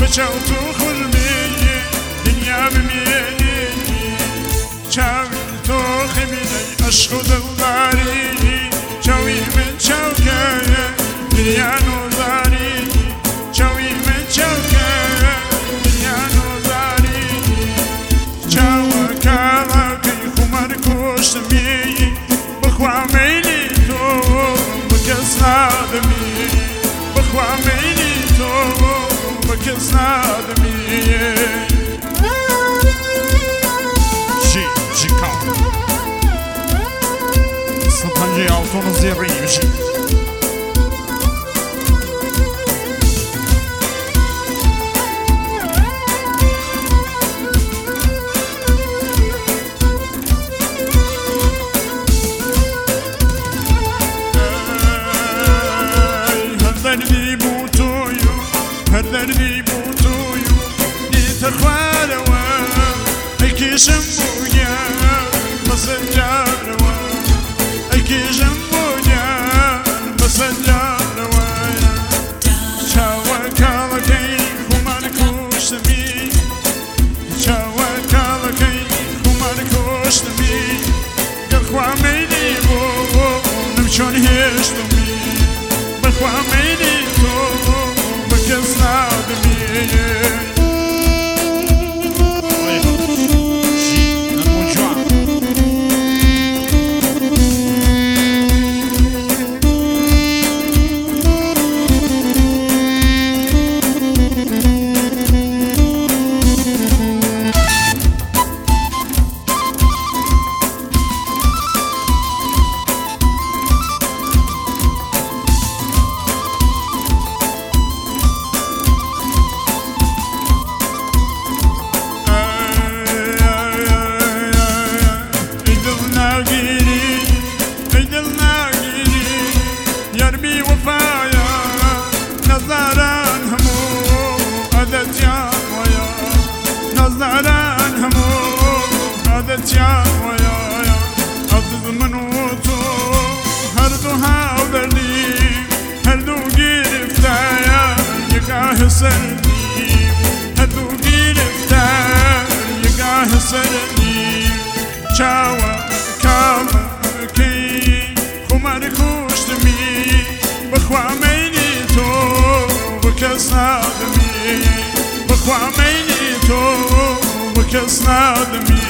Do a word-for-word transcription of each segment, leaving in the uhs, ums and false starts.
بچاوتو خورمی دنیا بمینی چاوی تو خبینی عشق و دلداری چاوی من چاوکه دنیا نوزاری چاوی من چاوکه دنیا نوزاری چاوه کالاکی خمار کشتمی بخوا میلی تو بکس نادمی بخوا میلی تو بکس نادمی جی جی کام سپنجه آوتون زیریم جی دردی بوتویو هر دردی بوتویو دیت خوالوا اکیشم بویا مسنجاروا اکیشم بویا مسنجاروا چاوا کالکی خمان کوشتمی چاوا کالکی خمان کوشتمی گرخوا میلی بو نمچون هشتمی بخوا میلی تو بکس نادمی نظران همو عادت یا ویا عزیز منو تو هر دو هاو دردی هر دو گرفته یگاه سردی هر دو گرفته یگاه سردی چاوا کاما کی خمار کشتمی بخوا میلی تو بکس نادمی بخوا میلی تو بکس نادمی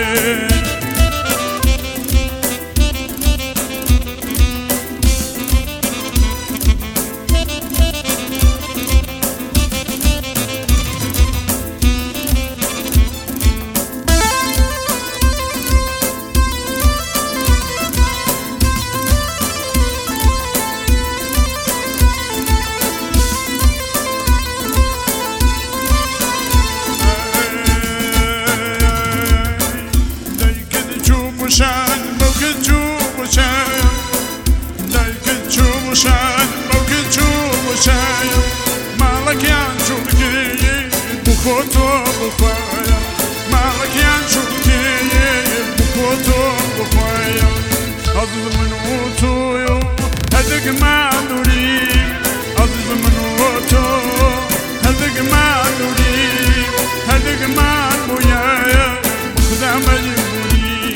شان موكل جوب شان دايك جوب شان موكل جوب شان مالك يا جوكي بخوتو بخوايا مالك يا جوكي بخوتو بخوايا عزيز من اوتو هدك ما نوري عزيز من اوتو هدك ما نوري هدك ما بويا خدا مجبوري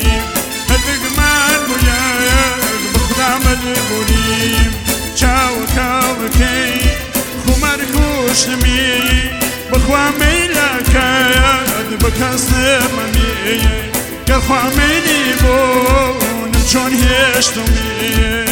مجبوریم چاو کاوکی خمار کشتمی بخوا میلا کد بکس نمانی گرخوا میلی بو نمچون هشتمی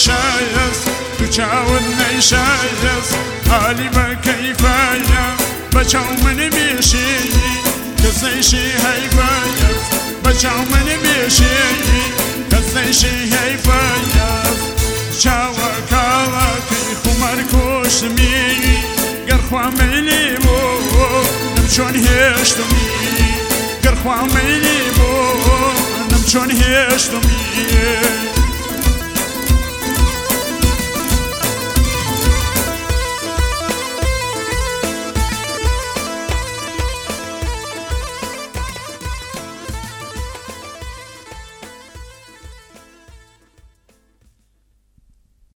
نەیشایەس تو چاوت نەیشایەس حالی بە کەیفایە بە چاو منە مێشێنی کەس نەیشی هەیفایەس بە چاو منە مێشێنی کەس نەیشی هەیفایەس چاوە کاڵاکەی خومەر کۆشتمی گەرخوا مەیلی بۆ نەم چۆن هێشتمی گەرخوا مەیلی بۆ نەم چۆن هێشتمی